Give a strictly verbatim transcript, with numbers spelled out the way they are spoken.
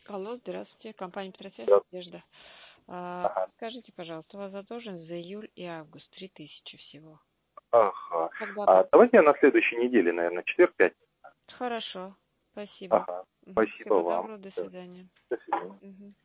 Алло, здравствуйте. Компания Петросвязь, Да. Надежда. А, Ага. скажите, пожалуйста, у вас задолженность за июль и август три тысячи всего. Ага. Когда А оплатите? давайте я на следующей неделе, наверное, четверг, пятница. Хорошо, спасибо. Ага. Мгм. Спасибо Всего вам. доброго, до Всё. свидания. До свидания. Мгм.